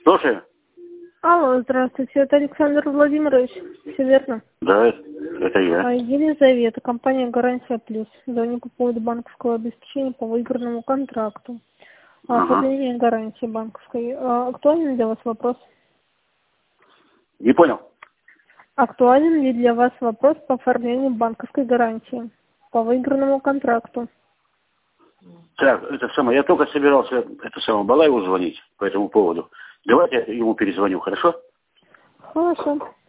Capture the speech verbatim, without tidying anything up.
Слушаю. Алло, здравствуйте, это Александр Владимирович, все верно? Да, это я. А, Елизавета, компания «Гарантия Плюс». Звоню по поводу банковского обеспечения по выигранному контракту. А, Ага. Оформление гарантии банковской. А, Актуален для вас вопрос? Не понял. Актуален ли для вас вопрос по оформлению банковской гарантии по выигранному контракту? Так, это самое, я только собирался это самое Балаеву звонить по этому поводу. Давайте я ему перезвоню, хорошо? Хорошо.